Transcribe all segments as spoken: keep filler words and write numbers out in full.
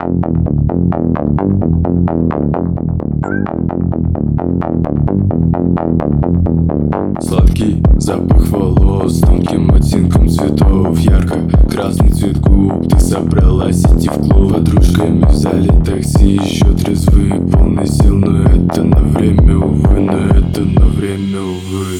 Сладкий запах волос, тонким оттенком цветов, ярко-красный цвет губ. Ты собралась идти в клуб, подружками взяли такси, еще трезвые, полный сил. Но это на время, увы, но это на время, увы.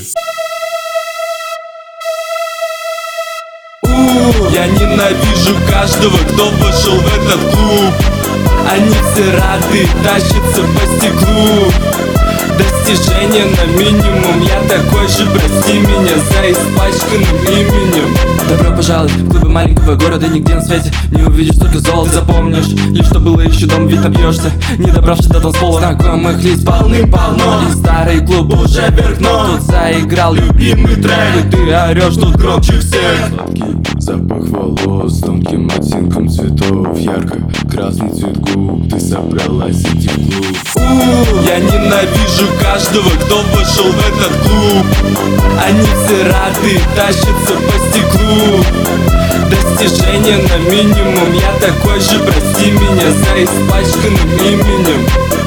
Я ненавижу каждого, кто вошел в этот клуб. Они все рады, тащатся по стеклу. Достижения на минимум, я такой же, прости меня за испачканным именем. Добро пожаловать в клубы маленького города, нигде на свете не увидишь только золото. Ты запомнишь лишь, что было еще дом, ведь набьешься, не добравшись до танцпола. Знакомых лиц полным-полно, и старый клуб уже вверх, но тут заиграл любимый трек, и ты орешь тут громче всех. Сладкий запах волос, тонким оттенком цветов, ярко-красный цвет губ. Ты собралась идти в клуб. Я ненавижу каждого, кто вошел в этот клуб. Они все рады, тащатся по стеклу. Достижения на минимум, я такой же, прости меня за испачканным именем.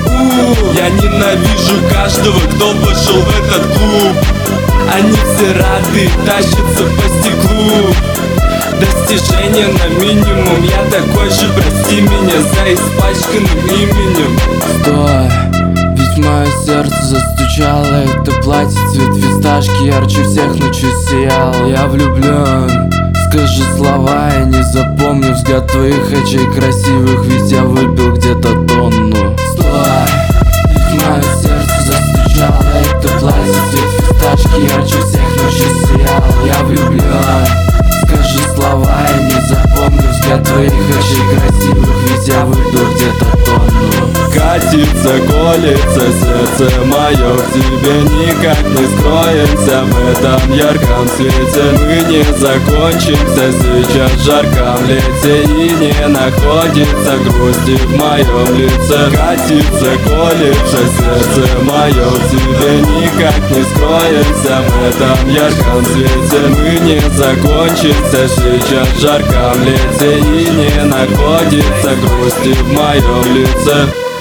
Я ненавижу каждого, кто вошел в этот клуб. Они все рады, тащатся по стеклу. Достижения на минимум, я такой же, прости меня за испачканным именем. Стой, ведь мое сердце застучало. Это платье цвет фисташки, ярче всех ночью сиял. Я влюблен, скажи слова, я не запомню взгляд твоих очей красивых, ведь я выпил где-то тонну. Стой, ведь мое сердце застучало. Это платье цвет фисташки, ярче всех ночью сиял. Я влюблен, скажи слова, я не запомню взгляд твоих очей красивых, ведь я выпил где-то тонну. Катится, колется сердце мое к тебе, никак не скроемся в этом ярком свете. Мы не закончимся сейчас в жарком лете, и не находится грусти в моем лице. Катится, колется сердце мое к тебе, никак не скроемся в этом ярком свете. Мы не закончимся сейчас в жарком лете, и не находится грусти в моем лице.